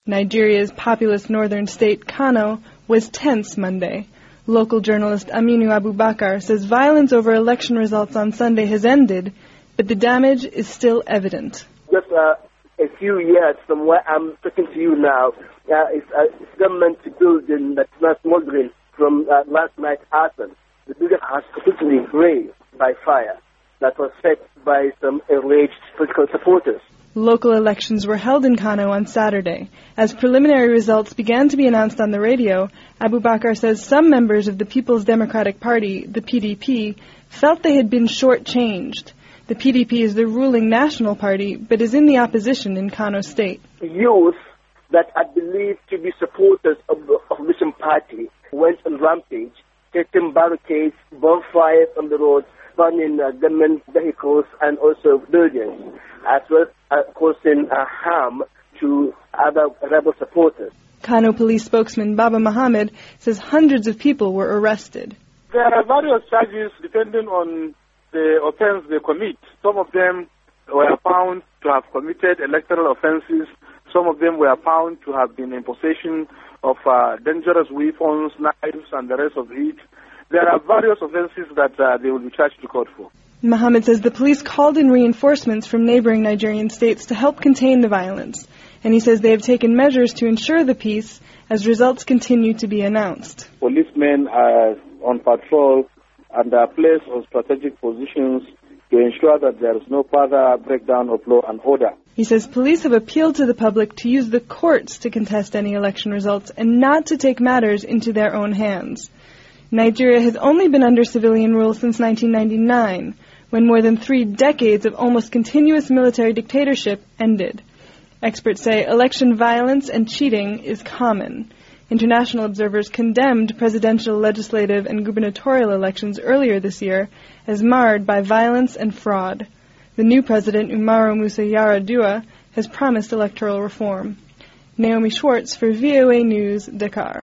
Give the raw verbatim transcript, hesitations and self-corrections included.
Nigeria's populous northern state, Kano, was tense Monday. Local journalist Aminu Abubakar says violence over election results on Sunday has ended, but the damage is still evident. Just uh, a few years from where I'm talking to you now, uh, it's a uh, government building that's not smoldering from uh, last night's arson. The building has completely razed by fire that was set by some enraged political supporters. Local elections were held in Kano on Saturday. As preliminary results began to be announced on the radio, Abubakar says some members of the People's Democratic Party, the P D P, felt they had been shortchanged. The P D P is the ruling national party, but is in the opposition in Kano State. Youth that are believed to be supporters of the opposition party went on rampage, setting barricades, bonfires on the roads, burning uh, government vehicles and also buildings, as well as causing uh, harm to other rebel supporters. Kano police spokesman Baba Mohammed says hundreds of people were arrested. There are various charges depending on the offense they commit. Some of them were found to have committed electoral offenses. Some of them were found to have been in possession of uh, dangerous weapons, knives, and the rest of it. There are various offenses that uh, they will be charged to court for. Mohammed says the police called in reinforcements from neighboring Nigerian states to help contain the violence. And he says they have taken measures to ensure the peace as results continue to be announced. Policemen are on patrol and are placed on strategic positions to ensure that there is no further breakdown of law and order. He says police have appealed to the public to use the courts to contest any election results and not to take matters into their own hands. Nigeria has only been under civilian rule since nineteen ninety-nine, when more than three decades of almost continuous military dictatorship ended. Experts say election violence and cheating is common. International observers condemned presidential, legislative, and gubernatorial elections earlier this year as marred by violence and fraud. The new president, Umaru Musa Yar'Adua, has promised electoral reform. Naomi Schwartz for V O A News, Dakar.